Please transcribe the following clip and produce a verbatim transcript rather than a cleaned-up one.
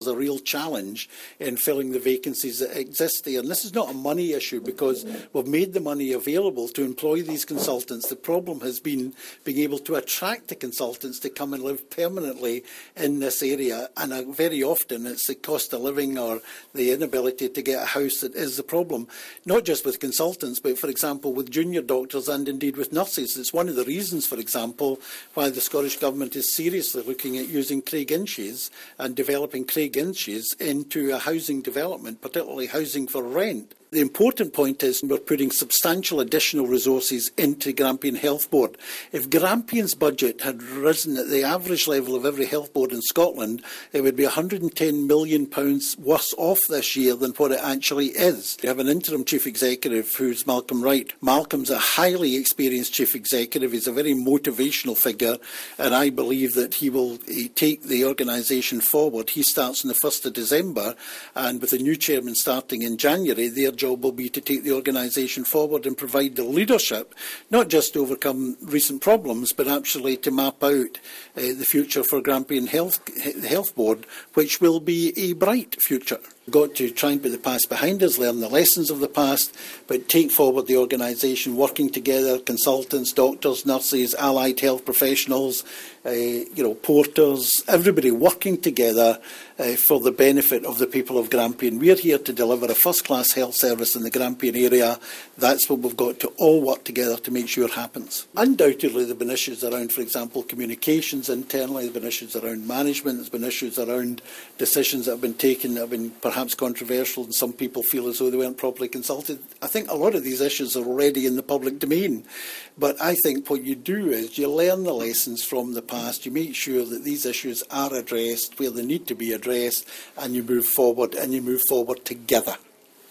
There's a real challenge in filling the vacancies that exist there. And this is not a money issue because we've made the money available to employ these consultants. The problem has been being able to attract the consultants to come and live permanently in this area. And uh, very often it's the cost of living or the inability to get a house that is the problem. Not just with consultants, but for example with junior doctors and indeed with nurses. It's one of the reasons, for example, why the Scottish Government is seriously looking at using Craig Inches and developing Craig Inches into a housing development, particularly housing for rent. The important point is we're putting substantial additional resources into Grampian Health Board. If Grampian's budget had risen at the average level of every health board in Scotland, it would be one hundred and ten million pounds worse off this year than what it actually is. We have an interim chief executive who's Malcolm Wright. Malcolm's a highly experienced chief executive. He's a very motivational figure, and I believe that he will take the organisation forward. He starts on the first of December, and with the new chairman starting in January, their job will be to take the organisation forward and provide the leadership, not just to overcome recent problems, but actually to map out uh, the future for Grampian Health, Health Board, which will be a bright future. We've got to try and put the past behind us, learn the lessons of the past, but take forward the organisation, working together, consultants, doctors, nurses, allied health professionals, uh, you know, porters, everybody working together uh, for the benefit of the people of Grampian. We're here to deliver a first-class health service in the Grampian area. That's what we've got to all work together to make sure happens. Undoubtedly, there have been issues around, for example, communications internally. There have been issues around management. There's been issues around decisions that have been taken that have been perhaps controversial, and some people feel as though they weren't properly consulted. I think a lot of these issues are already in the public domain. But I think what you do is you learn the lessons from the past, you make sure that these issues are addressed where they need to be addressed, and you move forward, and you move forward together.